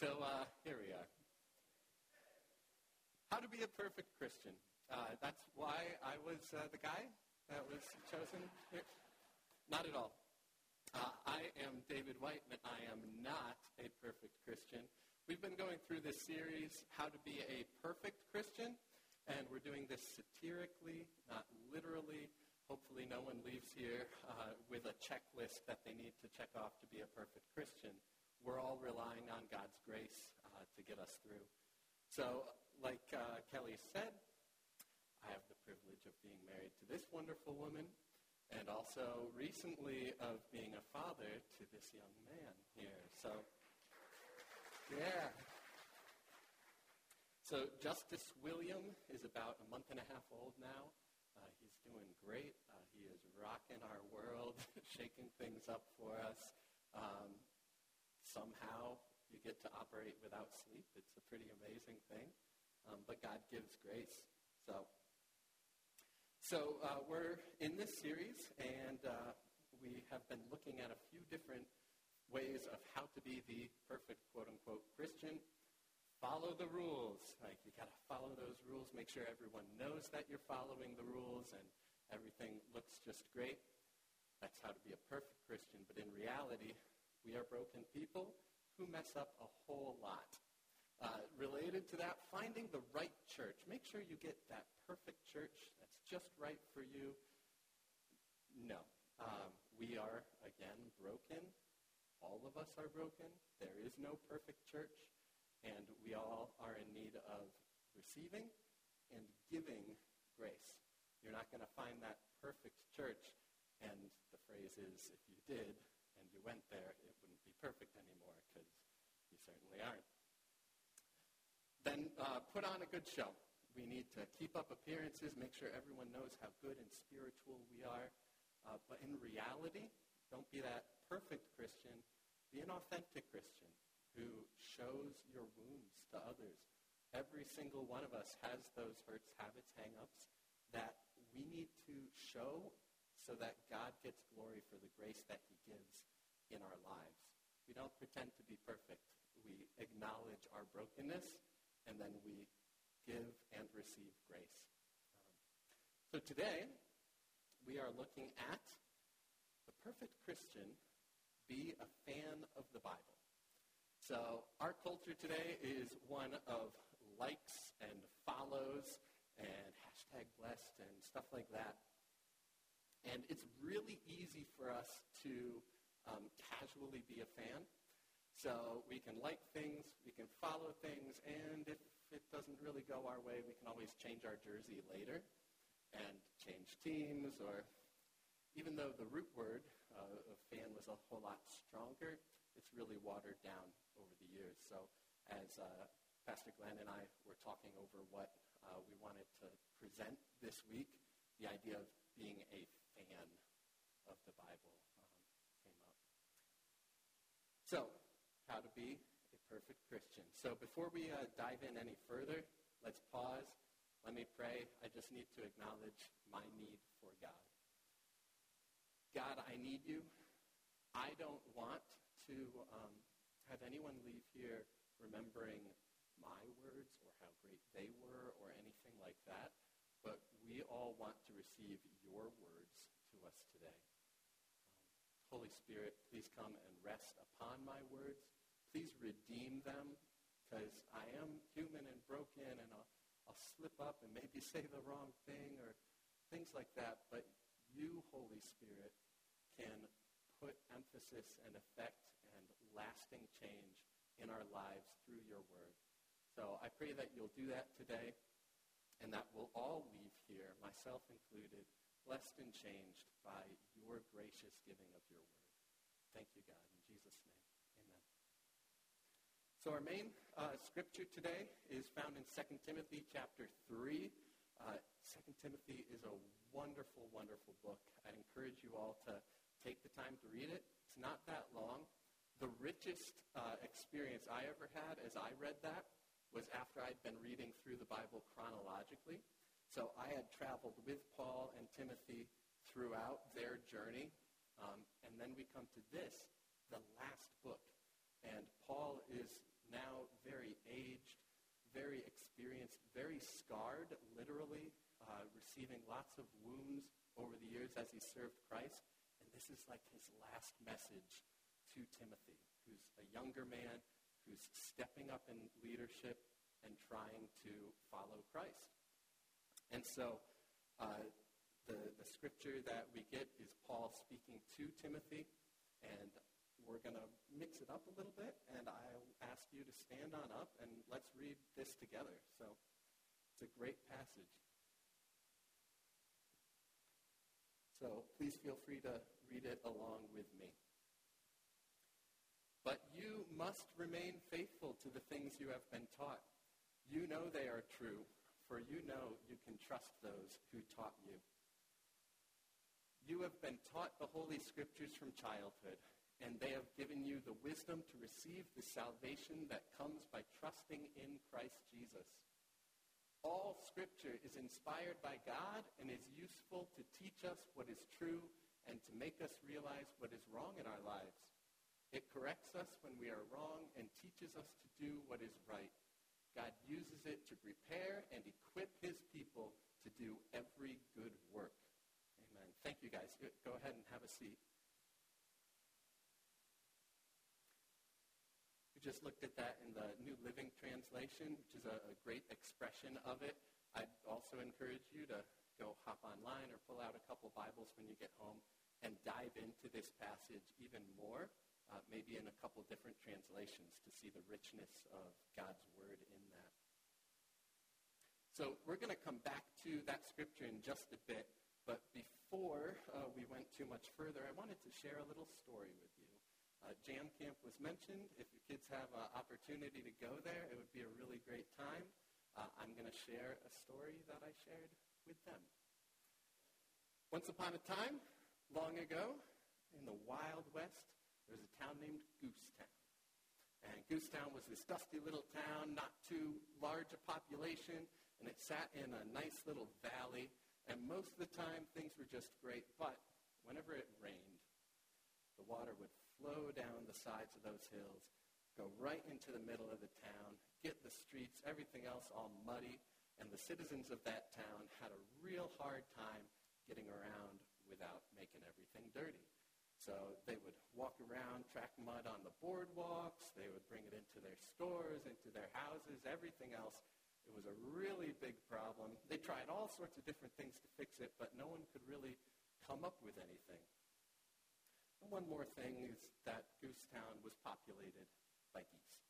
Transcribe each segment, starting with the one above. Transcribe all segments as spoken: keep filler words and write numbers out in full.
So uh, here we are. How to be a perfect Christian. Uh, that's why I was uh, the guy that was chosen here. Not at all. Uh, I am David White, and I am not a perfect Christian. We've been going through this series, How to be a Perfect Christian, and we're doing this satirically, not literally. Hopefully no one leaves here uh, with a checklist that they need to check off to be a perfect Christian. We're all relying on God's grace uh, to get us through. So, like uh, Kelly said, I have the privilege of being married to this wonderful woman, and also recently of being a father to this young man here. So, yeah. So Justice William is about a month and a half old now. Uh, he's doing great. Uh, he is rocking our world, shaking things up for us. Um, somehow you get to operate without sleep. It's a pretty amazing thing. Um, but God gives grace. So, so uh, we're in this series, and uh, we have been looking at a few different ways of how to be the perfect, quote-unquote, Christian. Follow the rules. Like, you got to follow those rules. Make sure everyone knows that you're following the rules and everything looks just great. That's how to be a perfect Christian. But in reality, we are broken people who mess up a whole lot. Uh, related to that, finding the right church. Make sure you get that perfect church that's just right for you. No. Um, we are, again, broken. All of us are broken. There is no perfect church. And we all are in need of receiving and giving grace. You're not going to find that perfect church, and the phrase is, if you did and you went there, it wouldn't be perfect anymore, because you certainly aren't. Then uh, put on a good show. We need to keep up appearances, make sure everyone knows how good and spiritual we are. Uh, but in reality, don't be that perfect Christian. Be an authentic Christian who shows your wounds to others. Every single one of us has those hurts, habits, hang-ups that we need to show so that God gets glory for the grace that he gives in our lives. We don't pretend to be perfect. We acknowledge our brokenness, and then we give and receive grace. Um, so today, we are looking at the perfect Christian, be a fan of the Bible. So our culture today is one of likes and follows and hashtag blessed and stuff like that. And it's really easy for us to um, casually be a fan. So we can like things, we can follow things, and if it doesn't really go our way, we can always change our jersey later and change teams, or even though the root word uh, of fan was a whole lot stronger, it's really watered down over the years. So as uh, Pastor Glenn and I were talking over what uh, we wanted to present this week, the idea of being a fan of the Bible um, came up. So, how to be a perfect Christian. So before we uh, dive in any further, let's pause. Let me pray. I just need to acknowledge my need for God. God, I need you. I don't want to um, have anyone leave here remembering my words or how great they were or anything like that, but we all want to receive your words to us today. Um, Holy Spirit, please come and rest upon my words. Please redeem them, because I am human and broken, and I'll, I'll slip up and maybe say the wrong thing or things like that, but you, Holy Spirit, can put emphasis and effect and lasting change in our lives through your word. So I pray that you'll do that today, and that we'll all leave here, myself included, blessed and changed by your gracious giving of your word. Thank you, God. In Jesus' name, amen. So our main uh, scripture today is found in Second Timothy chapter three. Uh, Second Timothy is a wonderful, wonderful book. I'd encourage you all to take the time to read it. It's not that long. The richest uh, experience I ever had as I read that was after I'd been reading through the Bible chronologically. So I had traveled with Paul and Timothy throughout their journey. Um, and then we come to this, the last book. And Paul is now very experienced, very scarred, literally, uh, receiving lots of wounds over the years as he served Christ. And this is like his last message to Timothy, who's a younger man, who's stepping up in leadership and trying to follow Christ. And so uh, the, the scripture that we get is Paul speaking to Timothy, and we're going to mix it up a little bit, and I'll ask you to stand on up, and let's read this together. So it's a great passage. So please feel free to read it along with me. But you must remain faithful to the things you have been taught. You know they are true, for you know you can trust those who taught you. You have been taught the Holy Scriptures from childhood, and they have given you the wisdom to receive the salvation that comes by trusting in Christ Jesus. All Scripture is inspired by God and is useful to teach us what is true and to make us realize what is wrong in our lives. It corrects us when we are wrong and teaches us to do what is right. God uses it to prepare and equip his people to do every good work. Amen. Thank you, guys. Go ahead and have a seat. We just looked at that in the New Living Translation, which is a, a great expression of it. I'd also encourage you to go hop online or pull out a couple Bibles when you get home and dive into this passage even more. Uh, maybe in a couple different translations to see the richness of God's word in that. So we're going to come back to that scripture in just a bit, but before uh, we went too much further, I wanted to share a little story with you. Uh, Jam Camp was mentioned. If your kids have an opportunity to go there, it would be a really great time. Uh, I'm going to share a story that I shared with them. Once upon a time, long ago, in the Wild West, there was a town named Goosetown. And Goosetown was this dusty little town, not too large a population, and it sat in a nice little valley. And most of the time, things were just great. But whenever it rained, the water would flow down the sides of those hills, go right into the middle of the town, get the streets, everything else all muddy. And the citizens of that town had a real hard time getting around without making everything dirty. So they would walk around, track mud on the boardwalks. They would bring it into their stores, into their houses, everything else. It was a really big problem. They tried all sorts of different things to fix it, but no one could really come up with anything. And one more thing is that Goosetown was populated by geese.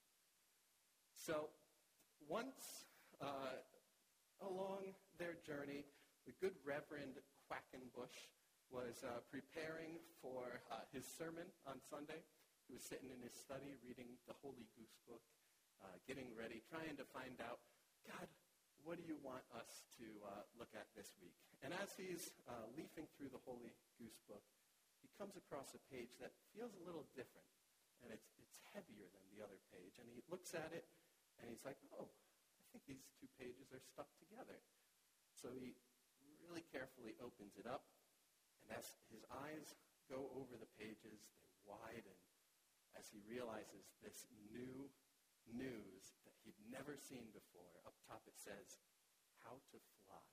So once uh, along their journey, the good Reverend Quackenbush was uh, preparing for uh, his sermon on Sunday. He was sitting in his study reading the Holy Goose Book, uh, getting ready, trying to find out, God, what do you want us to uh, look at this week? And as he's uh, leafing through the Holy Goose Book, he comes across a page that feels a little different, and it's, it's heavier than the other page. And he looks at it, and he's like, oh, I think these two pages are stuck together. So he really carefully opens it up. And as his eyes go over the pages, they widen as he realizes this new news that he'd never seen before. Up top it says, how to fly.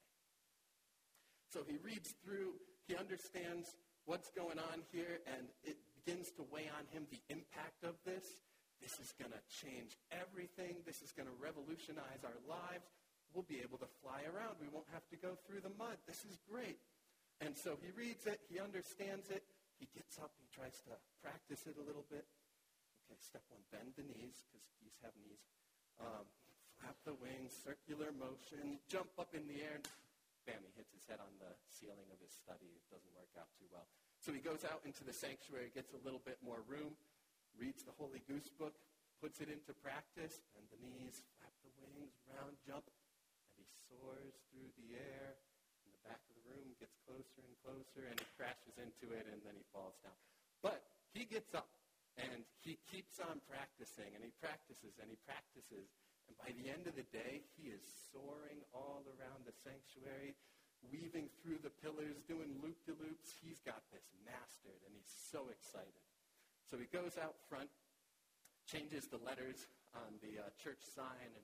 So he reads through, he understands what's going on here, and it begins to weigh on him the impact of this. This is going to change everything. This is going to revolutionize our lives. We'll be able to fly around. We won't have to go through the mud. This is great. And so he reads it, he understands it, he gets up, he tries to practice it a little bit. Okay, step one, bend the knees, because geese have knees. Um, flap the wings, circular motion, jump up in the air, and bam, he hits his head on the ceiling of his study. It doesn't work out too well. So he goes out into the sanctuary, gets a little bit more room, reads the Holy Goose Book, puts it into practice, bend the knees, flap the wings, round jump, and he soars through the air. Back of the room, gets closer and closer, and he crashes into it, and then he falls down. But he gets up, and he keeps on practicing, and he practices, and he practices. And by the end of the day, he is soaring all around the sanctuary, weaving through the pillars, doing loop-de-loops. He's got this mastered, and he's so excited. So he goes out front, changes the letters on the uh, church sign, and he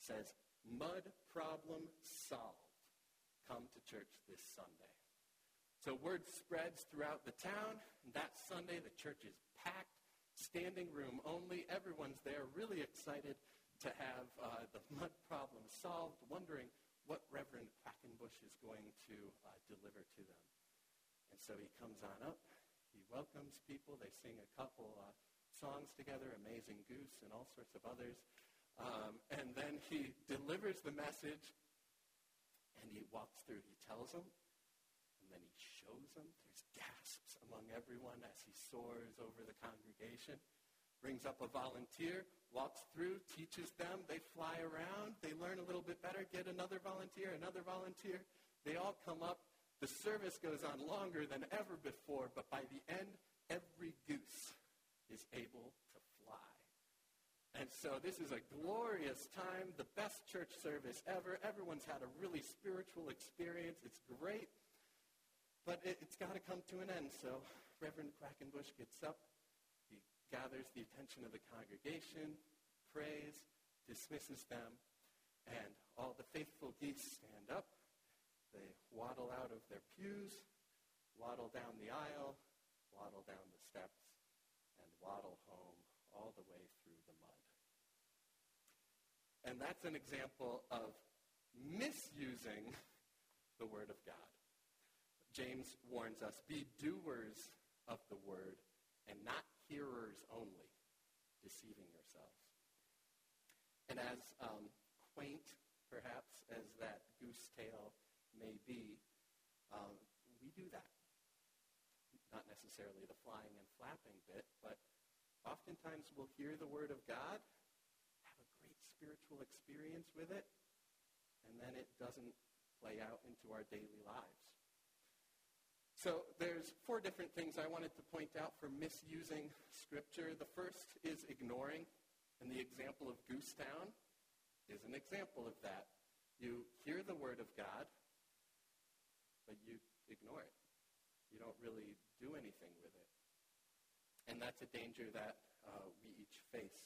says, "Mud problem solved. Come to church this Sunday." So word spreads throughout the town. And that Sunday, the church is packed, standing room only. Everyone's there, really excited to have uh, the mud problem solved, wondering what Reverend Quackenbush is going to uh, deliver to them. And so he comes on up. He welcomes people. They sing a couple uh, songs together, Amazing Goose and all sorts of others. Um, and then he delivers the message, and he walks through. He tells them, and then he shows them. There's gasps among everyone as he soars over the congregation, brings up a volunteer, walks through, teaches them. They fly around. They learn a little bit better, get another volunteer, another volunteer. They all come up. The service goes on longer than ever before, but by the end, every goose is able to fly. And so this is a glorious time, the best church service ever. Everyone's had a really spiritual experience. It's great, but it, it's got to come to an end. So Reverend Quackenbush gets up. He gathers the attention of the congregation, prays, dismisses them, and all the faithful geese stand up. They waddle out of their pews, waddle down the aisle, waddle down the steps, and waddle home all the way through the mud. And that's an example of misusing the Word of God. James warns us, be doers of the Word and not hearers only, deceiving yourselves. And as um, quaint, perhaps, as that goose tale may be, um, we do that. Not necessarily the flying and flapping bit, but oftentimes we'll hear the Word of God, have a great spiritual experience with it, and then it doesn't play out into our daily lives. So there's four different things I wanted to point out for misusing Scripture. The first is ignoring, and the example of Goosetown is an example of that. You hear the Word of God, but you ignore it. You don't really do anything with it. And that's a danger that uh, we each face.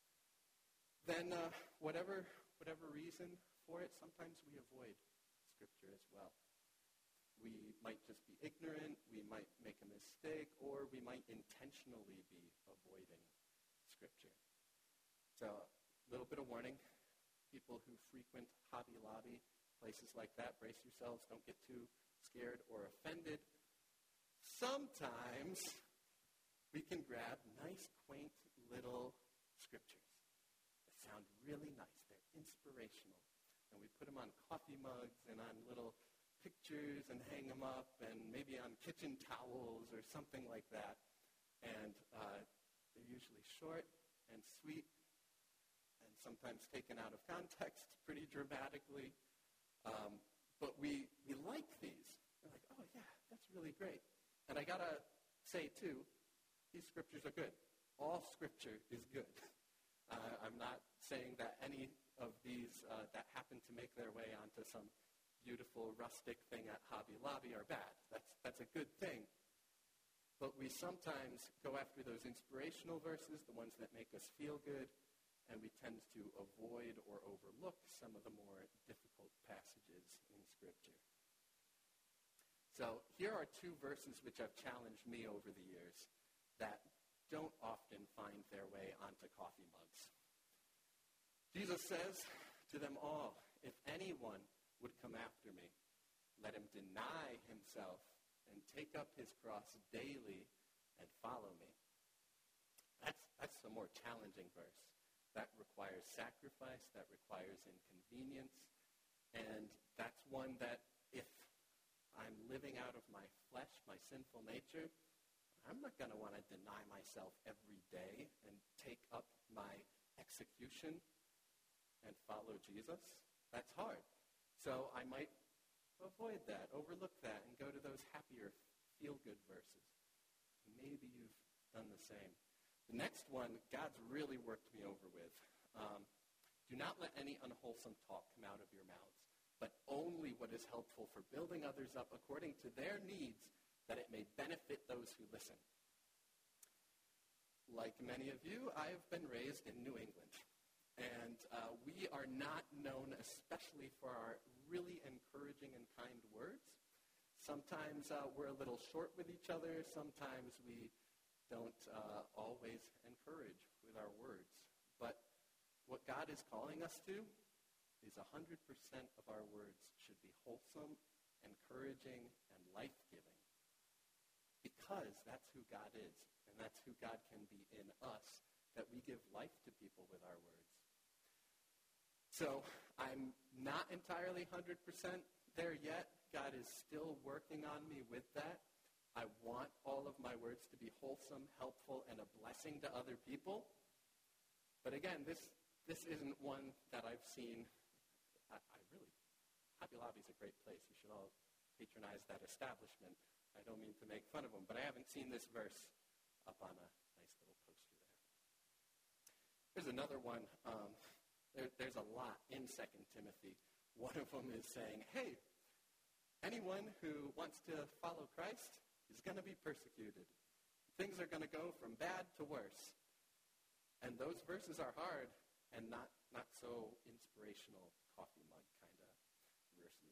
Then uh, whatever, whatever reason for it, sometimes we avoid Scripture as well. We might just be ignorant, we might make a mistake, or we might intentionally be avoiding Scripture. So a little bit of warning. People who frequent Hobby Lobby, places like that, brace yourselves, don't get too scared or offended. Sometimes we can grab nice, quaint little scriptures that sound really nice. They're inspirational. And we put them on coffee mugs and on little pictures and hang them up and maybe on kitchen towels or something like that. And uh, they're usually short and sweet and sometimes taken out of context pretty dramatically. Um, but we, we like these. We're like, oh, yeah, that's really great. And I got to say, too, these scriptures are good. All scripture is good. Uh, I'm not saying that any of these uh, that happen to make their way onto some beautiful rustic thing at Hobby Lobby are bad. That's, that's a good thing. But we sometimes go after those inspirational verses, the ones that make us feel good, and we tend to avoid or overlook some of the more difficult passages in Scripture. So here are two verses which have challenged me over the years that don't often find their way onto coffee mugs. Jesus says to them all, if anyone would come after me, let him deny himself and take up his cross daily and follow me. That's, that's a more challenging verse. That requires sacrifice, that requires inconvenience, and that's one that if I'm living out of my flesh, my sinful nature, I'm not going to want to deny myself every day and take up my execution and follow Jesus. That's hard. So I might avoid that, overlook that, and go to those happier, feel-good verses. Maybe you've done the same. The next one, God's really worked me over with. Um, do not let any unwholesome talk come out of your mouths, but only what is helpful for building others up according to their needs, that it may benefit those who listen. Like many of you, I've been raised in New England. And uh, we we are not known especially for our really encouraging and kind words. Sometimes uh, we're a little short with each other. Sometimes we don't uh, always encourage with our words. But what God is calling us to is one hundred percent of our words should be wholesome, encouraging, and life-giving. Because that's who God is, and that's who God can be in us, that we give life to people with our words. So I'm not entirely one hundred percent there yet. God is still working on me with that. I want all of my words to be wholesome, helpful, and a blessing to other people. But again, this this isn't one that I've seen. I, I really, Hobby Lobby is a great place. You should all patronize that establishment. I don't mean to make fun of them, but I haven't seen this verse up on a nice little poster there. There's another one. Um, there, there's a lot in Second Timothy. One of them is saying, hey, anyone who wants to follow Christ is going to be persecuted. Things are going to go from bad to worse. And those verses are hard and not, not so inspirational, coffee mug kind of verses.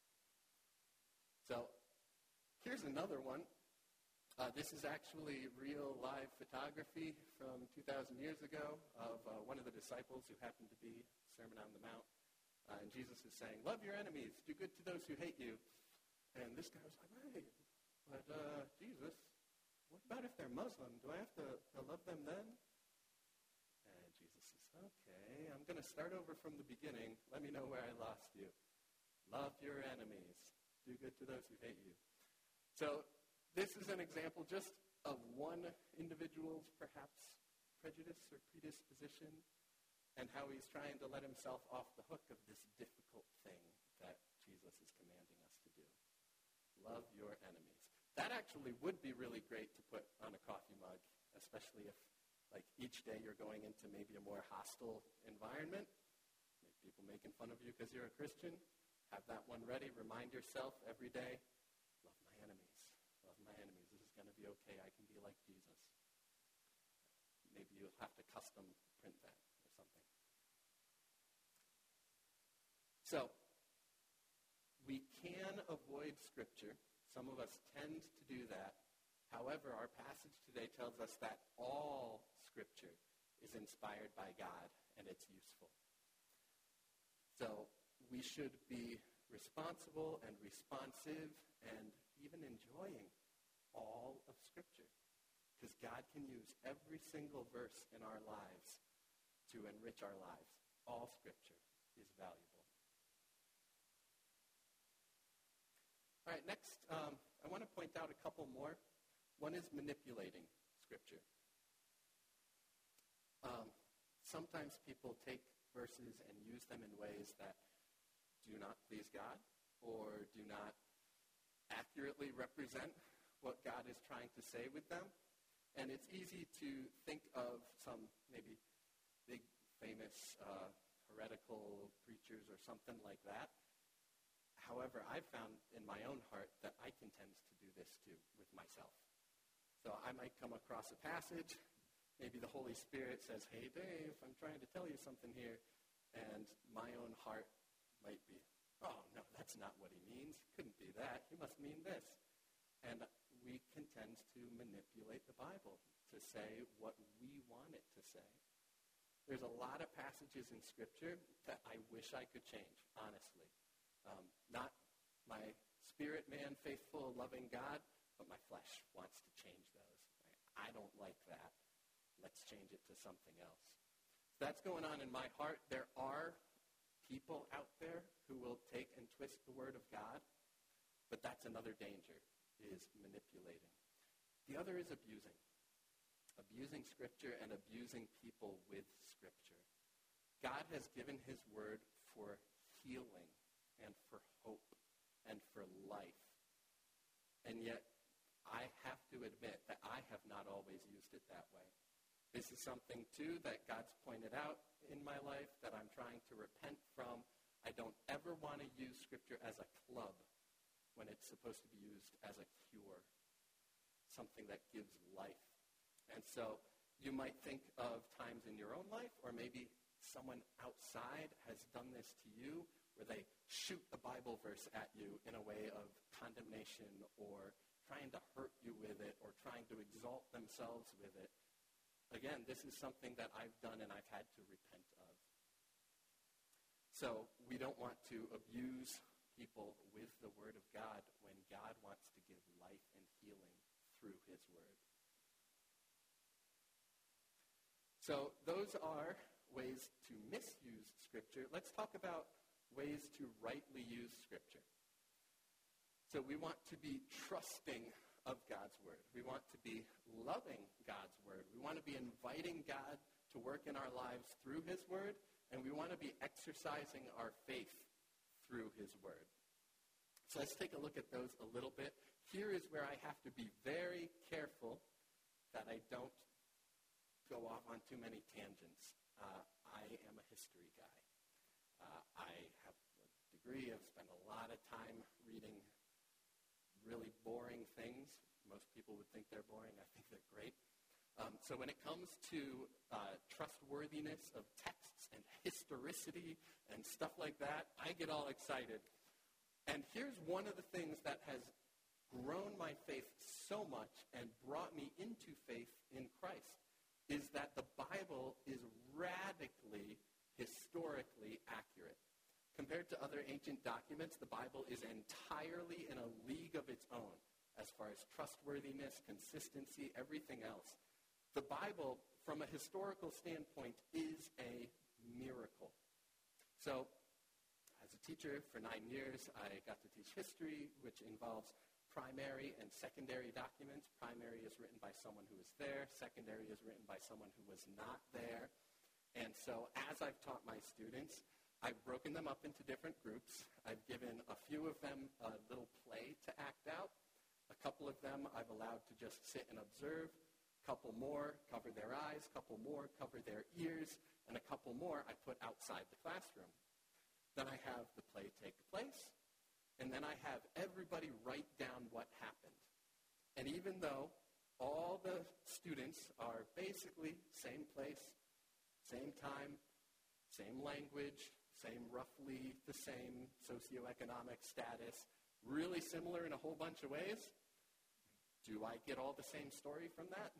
So here's another one. Uh, this is actually real live photography from two thousand years ago of uh, one of the disciples who happened to be Sermon on the Mount. Uh, and Jesus is saying, love your enemies, do good to those who hate you. And this guy was like, hey, but uh, Jesus, what about if they're Muslim? Do I have to, to love them then? And Jesus says, okay, I'm going to start over from the beginning. Let me know where I lost you. Love your enemies. Do good to those who hate you. So this is an example just of one individual's perhaps prejudice or predisposition and how he's trying to let himself off the hook of this difficult thing that Jesus is commanding us to do. Love your enemies. That actually would be really great to put on a coffee mug, especially if, like, each day you're going into maybe a more hostile environment. Maybe people making fun of you because you're a Christian. Have that one ready. Remind yourself every day, love my enemies. Love my enemies. This is going to be okay. I can be like Jesus. Maybe you'll have to custom print that or something. So, we can avoid Scripture. Some of us tend to do that. However, our passage today tells us that all Scripture is inspired by God and it's useful. So, we should be responsible and responsive and even enjoying all of Scripture. Because God can use every single verse in our lives to enrich our lives. All Scripture is valuable. All right, next, um, I want to point out a couple more. One is manipulating Scripture. Um, sometimes people take verses and use them in ways that do not please God or do not accurately represent what God is trying to say with them. And it's easy to think of some maybe big, famous, uh, heretical preachers or something like that. However, I've found in my own heart that I can tend to do this too with myself. So I might come across a passage. Maybe the Holy Spirit says, hey, Dave, I'm trying to tell you something here. And my own heart might be, oh, no, that's not what he means. Couldn't be that. He must mean this. And we can tend to manipulate the Bible to say what we want it to say. There's a lot of passages in Scripture that I wish I could change, honestly. Um, not my spirit man, faithful, loving God, but my flesh wants to change those. Right? I don't like that. Let's change it to something else. So that's going on in my heart. There are people out there who will take and twist the Word of God, but that's another danger, is manipulating. The other is abusing. Abusing Scripture and abusing people with Scripture. God has given his Word for healing and for hope and for life. And yet, I have to admit that I have not always used it that way. This is something, too, that God's pointed out in my life that I'm trying to repent from. I don't ever want to use Scripture as a club when it's supposed to be used as a cure, something that gives life. And so you might think of times in your own life or maybe someone someone outside has done this to you, where they shoot a Bible verse at you in a way of condemnation or trying to hurt you with it or trying to exalt themselves with it. Again, this is something that I've done and I've had to repent of. So we don't want to abuse people with the Word of God when God wants to give life and healing through His Word. So those are ways to misuse Scripture. Let's talk about ways to rightly use Scripture. So we want to be trusting of God's Word. We want to be loving God's Word. We want to be inviting God to work in our lives through His Word, and we want to be exercising our faith through His Word. So let's take a look at those a little bit. Here is where I have to be very careful that I don't go off on too many tangents. Uh, I am a history guy. Uh, I have a degree. I've spent a lot of time reading really boring things. Most people would think they're boring. I think they're great. Um, so when it comes to uh, trustworthiness of texts and historicity and stuff like that, I get all excited. And here's one of the things that has grown my faith so much and brought me into faith in Christ, is that the Bible is radically, historically accurate. Compared to other ancient documents, the Bible is entirely in a league of its own as far as trustworthiness, consistency, everything else. The Bible, from a historical standpoint, is a miracle. So, as a teacher for nine years, I got to teach history, which involves primary and secondary documents. Primary is written by someone who was there. Secondary is written by someone who was not there. And so as I've taught my students, I've broken them up into different groups. I've given a few of them a little play to act out. A couple of them I've allowed to just sit and observe. A couple more cover their eyes. A couple more cover their ears. And a couple more I put outside the classroom. Then I have the play take place. And then I have everybody write down what happened. And even though all the students are basically same place, same time, same language, same roughly the same socioeconomic status, really similar in a whole bunch of ways, do I get all the same story from that?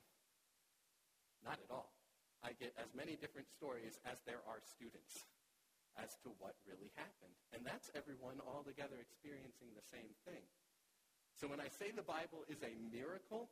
Not at all. I get as many different stories as there are students as to what really happened. And that's everyone all together experiencing the same thing. So when I say the Bible is a miracle,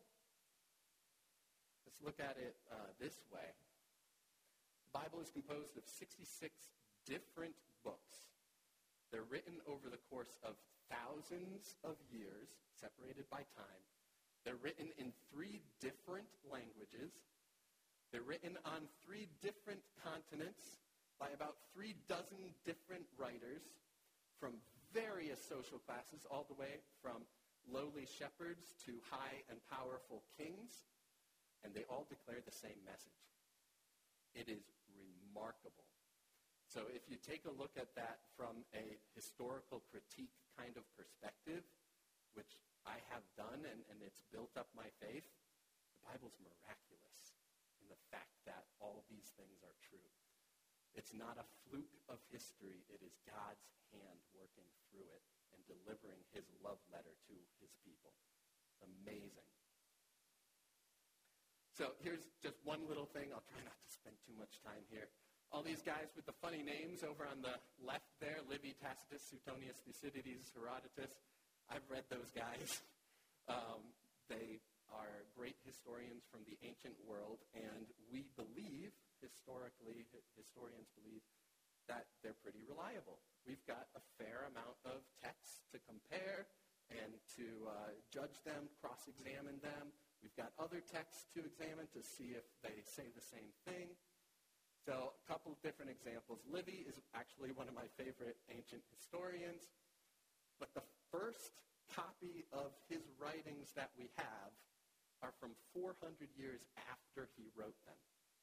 let's look at it uh, this way. The Bible is composed of sixty-six different books. They're written over the course of thousands of years, separated by time. They're written in three different languages. They're written on three different continents by about three dozen different writers from various social classes, all the way from lowly shepherds to high and powerful kings, and they all declare the same message. It is remarkable. So if you take a look at that from a historical critique kind of perspective, which I have done, and, and it's built up my faith, the Bible's miraculous in the fact that all these things are true. It's not a fluke of history. It is God's hand working through it and delivering his love letter to his people. It's amazing. So here's just one little thing. I'll try not to spend too much time here. All these guys with the funny names over on the left there, Livy, Tacitus, Suetonius, Thucydides, Herodotus, I've read those guys. Um, they are great historians from the ancient world, and we believe, historically, historians believe, that they're pretty reliable. We've got a fair amount of texts to compare and to uh, judge them, cross-examine them. We've got other texts to examine to see if they say the same thing. So a couple of different examples. Livy is actually one of my favorite ancient historians, but the first copy of his writings that we have are from four hundred years after he wrote them.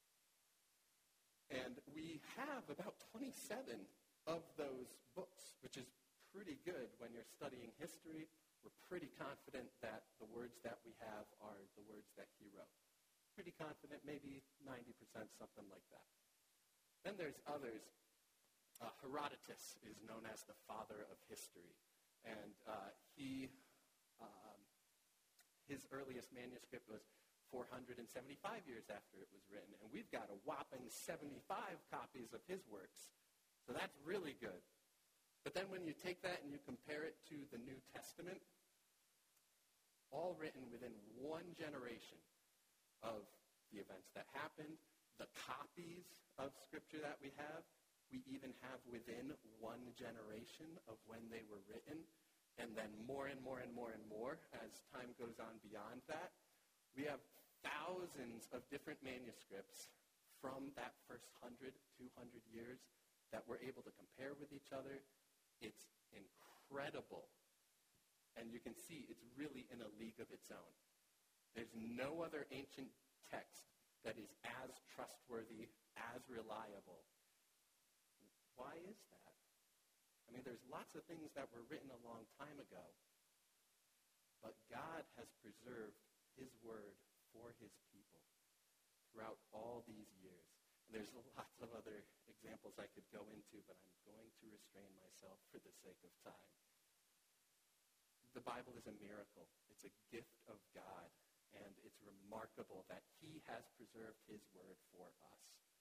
And we have about twenty-seven of those books, which is pretty good when you're studying history. We're pretty confident that the words that we have are the words that he wrote. Pretty confident, maybe ninety percent, something like that. Then there's others. Uh, Herodotus is known as the father of history. And uh, he, um, his earliest manuscript was four hundred seventy-five years after it was written. And we've got a whopping seventy-five copies of his works. So that's really good. But then when you take that and you compare it to the New Testament, all written within one generation of the events that happened, the copies of Scripture that we have, we even have within one generation of when they were written, and then more and more and more and more as time goes on beyond that. We have thousands of different manuscripts from that first one hundred, two hundred years that we're able to compare with each other. It's incredible. And you can see it's really in a league of its own. There's no other ancient text that is as trustworthy, as reliable. Why is that? I mean, there's lots of things that were written a long time ago, but God has preserved his word for his people throughout all these years. And there's lots of other examples I could go into, but I'm going to restrain myself for the sake of time. The Bible is a miracle. It's a gift of God, and it's remarkable that he has preserved his word for us.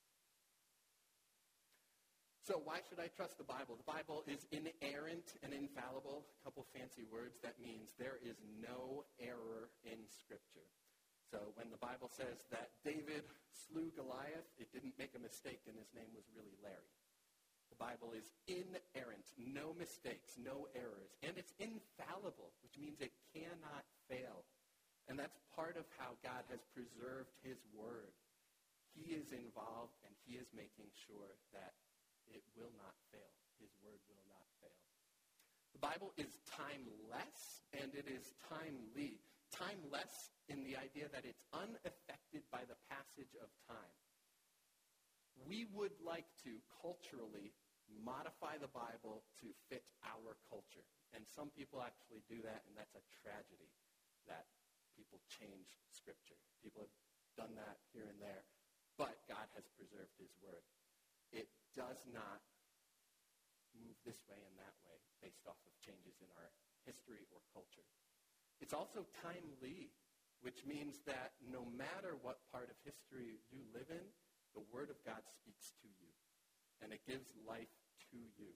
So why should I trust the Bible? The Bible is inerrant and infallible, a couple fancy words. That means there is no error in Scripture. So when the Bible says that David slew Goliath, it didn't make a mistake and his name was really Larry. The Bible is inerrant, no mistakes, no errors. And it's infallible, which means it cannot fail. And that's part of how God has preserved his word. He is involved and he is making sure that it will not fail. His word will not fail. The Bible is timeless and it is timely. Timeless in the idea that it's unaffected by the passage of time. We would like to culturally modify the Bible to fit our culture. And some people actually do that, and that's a tragedy that people change Scripture. People have done that here and there. But God has preserved his word. It does not move this way and that way based off of changes in our history or culture. It's also timely, which means that no matter what part of history you live in, the Word of God speaks to you, and it gives life to you.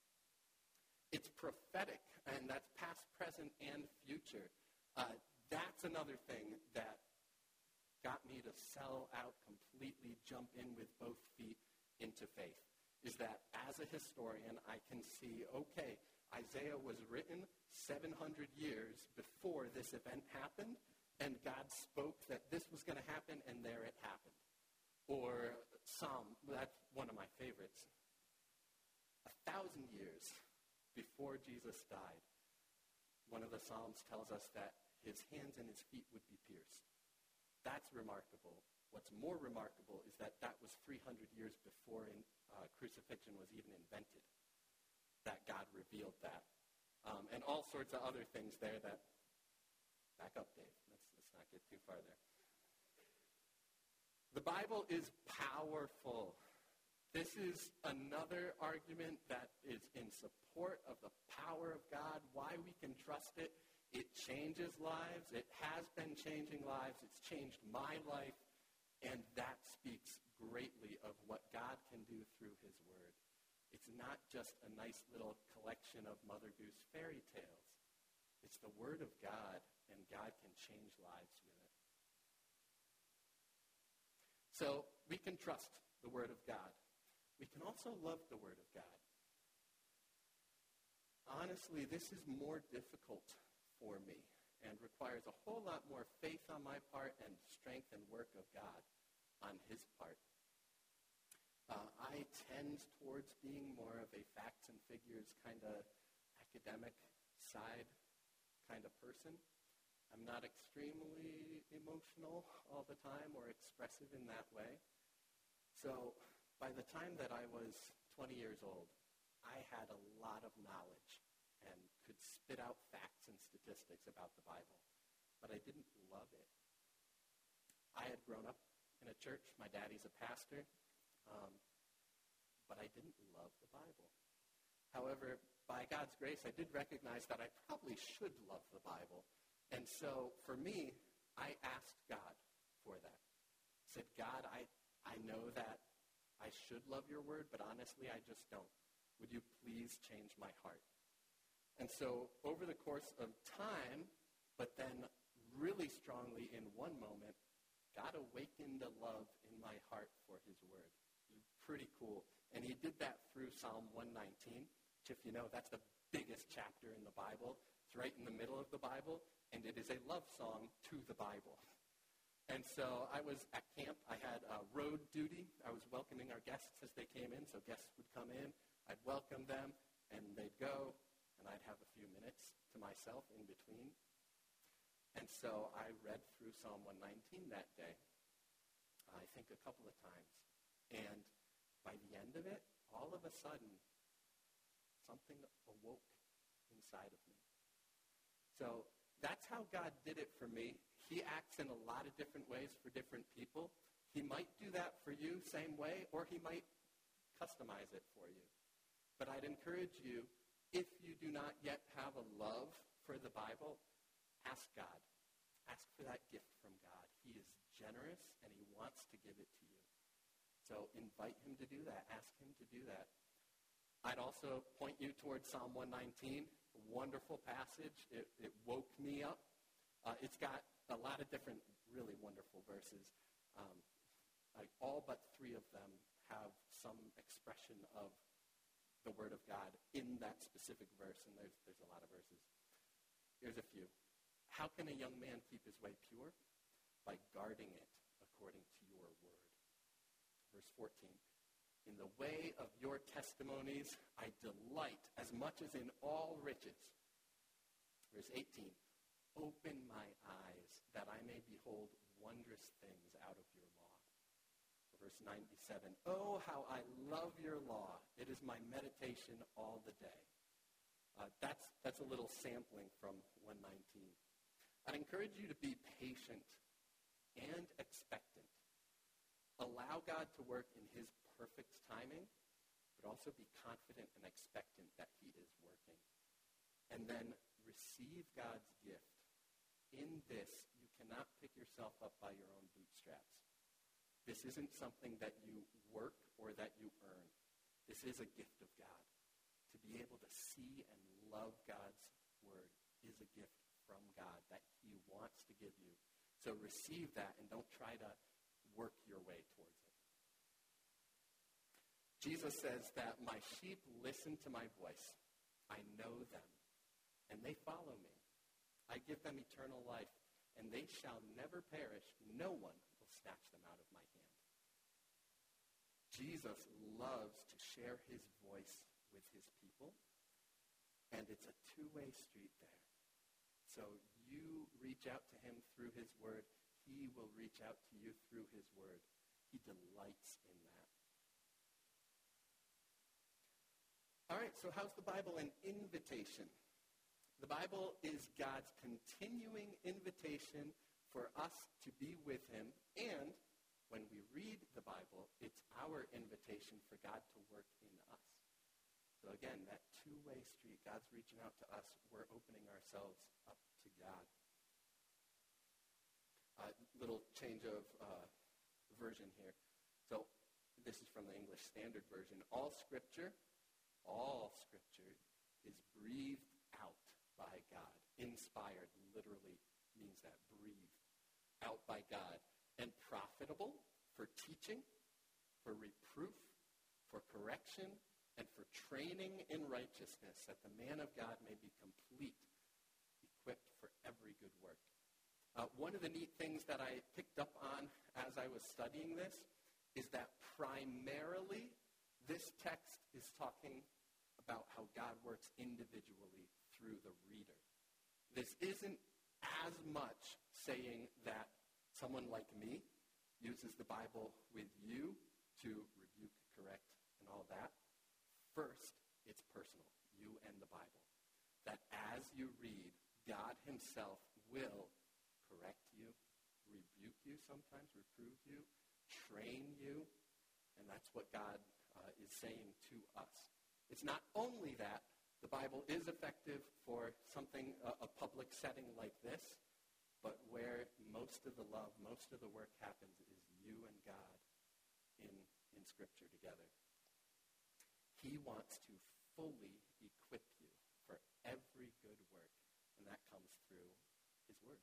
It's prophetic, and that's past, present, and future. Uh, that's another thing that got me to sell out completely, jump in with both feet into faith, is that as a historian, I can see, okay, Isaiah was written seven hundred years before this event happened, and God spoke that this was going to happen, and there it happened. Or Psalm, that's one of my favorites. A thousand years before Jesus died, one of the Psalms tells us that his hands and his feet would be pierced. That's remarkable. What's more remarkable is that that was three hundred years before in, uh, crucifixion was even invented, that God revealed that. Um, and all sorts of other things there that, back up, Dave. Let's, let's not get too far there. The Bible is powerful. This is another argument that is in support of the power of God, why we can trust it. It changes lives. It has been changing lives. It's changed my life. And that speaks greatly of what God can do through his word. It's not just a nice little collection of Mother Goose fairy tales. It's the word of God, and God can change lives with it. So we can trust the word of God. We can also love the word of God. Honestly, this is more difficult for me and requires a whole lot more faith on my part and strength and work of God on his part. Uh, I tend towards being more of a facts and figures kind of academic side kind of person. I'm not extremely emotional all the time or expressive in that way. So by the time that I was twenty years old, I had a lot of knowledge and could spit out facts and statistics about the Bible, but I didn't love it. I had grown up in a church. My daddy's a pastor. Um, but I didn't love the Bible. However, by God's grace, I did recognize that I probably should love the Bible. And so, for me, I asked God for that. I said, God, I, I know that I should love your word, but honestly, I just don't. Would you please change my heart? And so, over the course of time, but then really strongly in one moment, God awakened a love in my heart for his word. It was pretty cool. And he did that through Psalm one nineteen, which, if you know, that's the biggest chapter in the Bible. It's right in the middle of the Bible, and it is a love song to the Bible. And so I was at camp. I had uh, road duty. I was welcoming our guests as they came in, so guests would come in. I'd welcome them, and they'd go, and I'd have a few minutes to myself in between. And so I read through Psalm one nineteen that day, I think a couple of times. And by the end of it, all of a sudden, something awoke inside of me. So that's how God did it for me. He acts in a lot of different ways for different people. He might do that for you, same way, or he might customize it for you. But I'd encourage you, if you do not yet have a love for the Bible, ask God. Ask for that gift from God. He is generous, and he wants to give it to you. So invite him to do that. Ask him to do that. I'd also point you towards Psalm one nineteen, a wonderful passage. It, it woke me up. Uh, it's got a lot of different really wonderful verses. Um, like all but three of them have some expression of the Word of God in that specific verse, and there's, there's a lot of verses. Here's a few. How can a young man keep his way pure? By guarding it according to your word. Verse fourteen. In the way of your testimonies, I delight as much as in all riches. Verse eighteen. Open my eyes that I may behold wondrous things out of your law. Verse ninety-seven. Oh, how I love your law. It is my meditation all the day. Uh, that's, that's a little sampling from one nineteen. I'd encourage you to be patient and expectant. Allow God to work in his perfect timing, but also be confident and expectant that he is working. And then receive God's gift. In this, you cannot pick yourself up by your own bootstraps. This isn't something that you work or that you earn. This is a gift of God. To be able to see and love God's word is a gift from God that he wants to give you. So receive that and don't try to work your way towards it. Jesus says that my sheep listen to my voice. I know them, and they follow me. I give them eternal life, and they shall never perish. No one will snatch them out of my hand. Jesus loves to share his voice with his people, and it's a two-way street there. So you reach out to him through his word. He will reach out to you through his word. He delights in that. All right, so how's the Bible an invitation? The Bible is God's continuing invitation for us to be with him. And when we read the Bible, it's our invitation for God to work in us. So again, that two-way street, God's reaching out to us. We're opening ourselves up to God. A uh, little change of uh, version here. So this is from the English Standard Version. All Scripture, all Scripture is breathed out by God. Inspired literally means that, breathed out by God. And profitable for teaching, for reproof, for correction, and for training in righteousness, that the man of God may be complete, equipped for every good work. Uh, one of the neat things that I picked up on as I was studying this is that primarily this text is talking about how God works individually through the reader. This isn't as much saying that someone like me uses the Bible with you to rebuke, correct, and all that. First, it's personal, you and the Bible. That as you read, God himself will correct you, rebuke you sometimes, reprove you, train you, and that's what God uh, is saying to us. It's not only that the Bible is effective for something, uh, a public setting like this, but where most of the love, most of the work happens is you and God in, in Scripture together. He wants to fully equip you for every good work, and that comes through his word.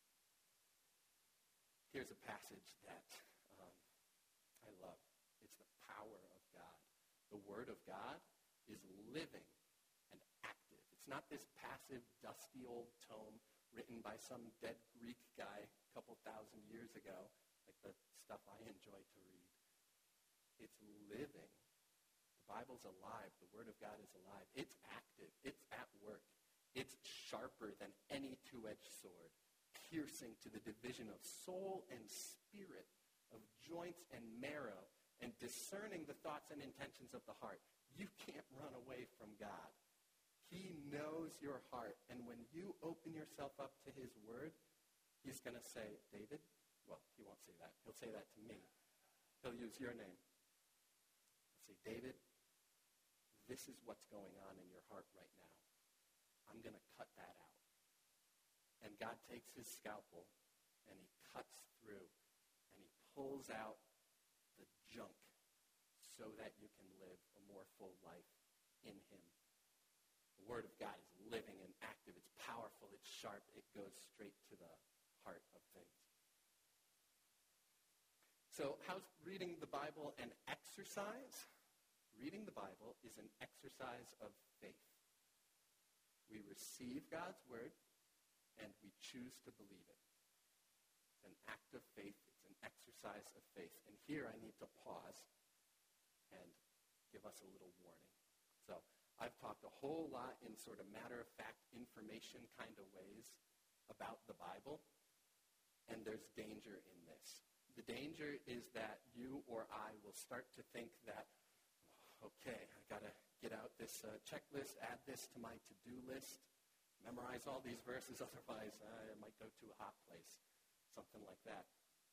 Here's a passage that um, I love. It's the power of God. The word of God is living and active. It's not this passive, dusty old tome written by some dead Greek guy a couple thousand years ago, like the stuff I enjoy to read. It's living. The Bible's alive. The Word of God is alive. It's active. It's at work. It's sharper than any two-edged sword, piercing to the division of soul and spirit, of joints and marrow, and discerning the thoughts and intentions of the heart. You can't run away from God. He knows your heart. And when you open yourself up to his word, he's going to say, David, well, he won't say that. He'll say that to me. He'll use your name. He'll say, David, this is what's going on in your heart right now. I'm going to cut that out. And God takes his scalpel and he cuts through and he pulls out the junk so that you can live a more full life in him. The Word of God is living and active. It's powerful. It's sharp. It goes straight to the heart of things. So how's reading the Bible an exercise? Reading the Bible is an exercise of faith. We receive God's word, and we choose to believe it. It's an act of faith. It's an exercise of faith. And here I need to pause and give us a little warning. So I've talked a whole lot in sort of matter-of-fact information kind of ways about the Bible, and there's danger in this. The danger is that you or I will start to think that, okay, I got to get out this uh, checklist, add this to my to-do list, memorize all these verses, otherwise uh, I might go to a hot place, something like that.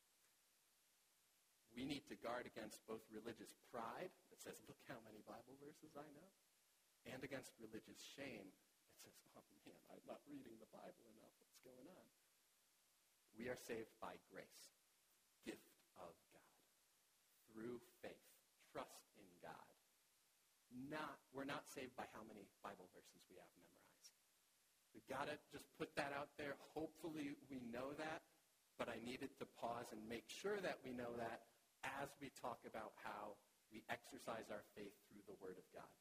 We need to guard against both religious pride that says, look how many Bible verses I know, and against religious shame that says, oh man, I'm not reading the Bible enough. What's going on? We are saved by grace, gift of God, through faith, trust in God. Not, we're not saved by how many Bible verses we have memorized. We've got to just put that out there. Hopefully we know that, but I needed to pause and make sure that we know that as we talk about how we exercise our faith through the Word of God.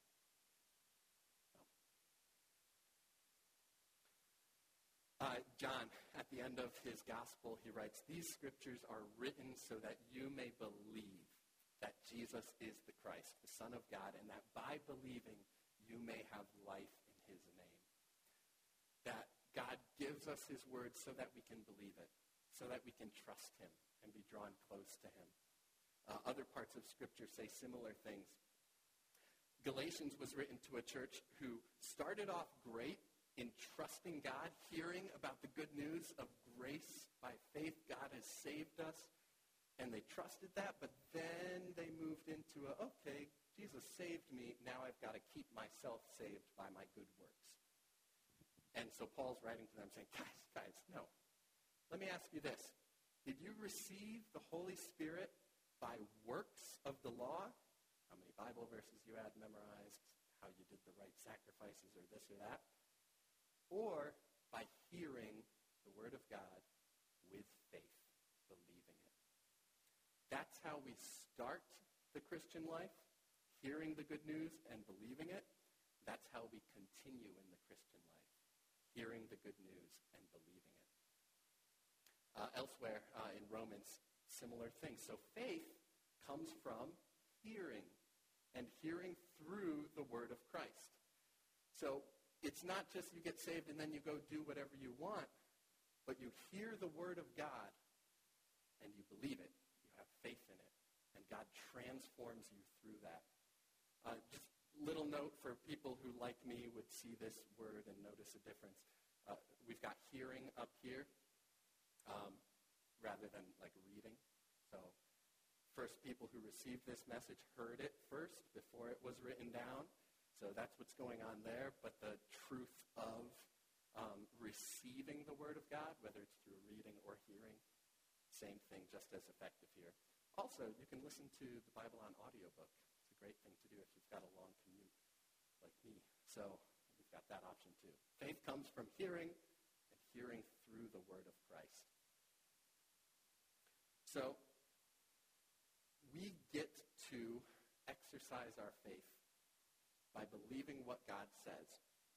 Uh, John, at the end of his gospel, he writes, these scriptures are written so that you may believe that Jesus is the Christ, the Son of God, and that by believing you may have life in his name. That God gives us his word so that we can believe it, so that we can trust him and be drawn close to him. Uh, other parts of Scripture say similar things. Galatians was written to a church who started off great in trusting God, hearing about the good news of grace by faith. God has saved us, and they trusted that, but then they moved into a, okay, Jesus saved me, now I've got to keep myself saved by my good works. And so Paul's writing to them saying, guys, guys, no. Let me ask you this. Did you receive the Holy Spirit by works of the law? How many Bible verses you had memorized, how you did the right sacrifices or this or that? Or by hearing the Word of God with faith, believing it. That's how we start the Christian life, hearing the good news and believing it. That's how we continue in the Christian life, hearing the good news and believing it. Uh, elsewhere uh, in Romans, similar things. So faith comes from hearing, and hearing through the word of Christ. So it's not just you get saved and then you go do whatever you want, but you hear the word of God and you believe it. You have faith in it, and God transforms you through that. Uh, just little note for people who, like me, would see this word and notice a difference. Uh, we've got hearing up here um, rather than like reading. So first people who received this message heard it first before it was written down. So that's what's going on there. But the truth of um, receiving the Word of God, whether it's through reading or hearing, same thing, just as effective here. Also, you can listen to the Bible on audiobook. It's a great thing to do if you've got a long commute like me. So we've got that option too. Faith comes from hearing, and hearing through the Word of Christ. So we get to exercise our faith by believing what God says.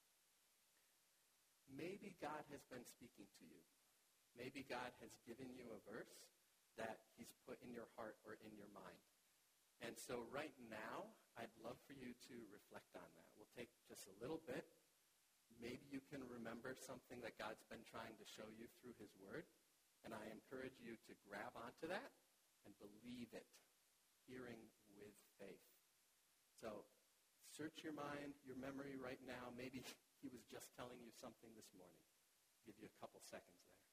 Maybe God has been speaking to you. Maybe God has given you a verse that he's put in your heart or in your mind. And so right now, I'd love for you to reflect on that. We'll take just a little bit. Maybe you can remember something that God's been trying to show you through his word. And I encourage you to grab onto that and believe it, hearing with faith. So search your mind, your memory right now. Maybe he was just telling you something this morning. I'll give you a couple seconds there.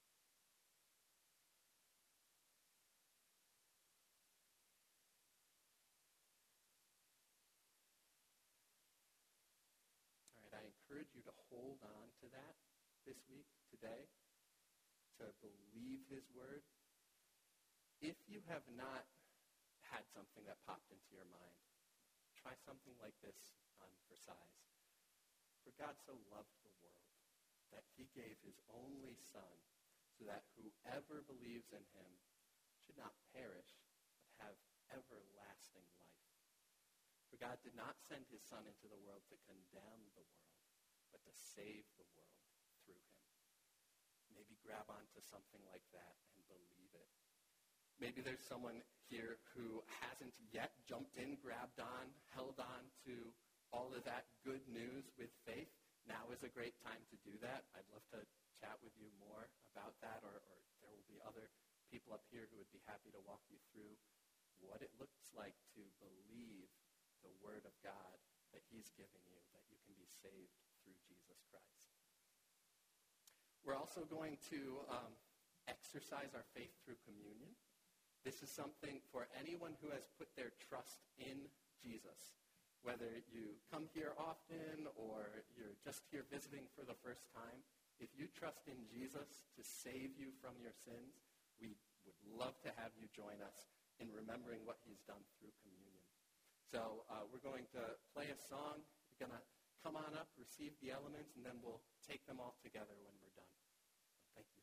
All right, I encourage you to hold on to that this week, today, to believe his word. If you have not had something that popped into your mind, try something like this on for size. For God so loved the world that he gave his only Son so that whoever believes in him should not perish but have everlasting life. For God did not send his Son into the world to condemn the world, but to save the world through him. Maybe grab onto something like that and believe it. Maybe there's someone here who hasn't yet jumped in, grabbed on, held on to all of that good news with faith. Now is a great time to do that. I'd love to chat with you more about that, or, or there will be other people up here who would be happy to walk you through what it looks like to believe the word of God that he's given you, that you can be saved through Jesus Christ. We're also going to um, exercise our faith through communion. This is something for anyone who has put their trust in Jesus. Whether you come here often or you're just here visiting for the first time, if you trust in Jesus to save you from your sins, we would love to have you join us in remembering what he's done through communion. So uh, we're going to play a song. You're going to come on up, receive the elements, and then we'll take them all together when we're done. Thank you.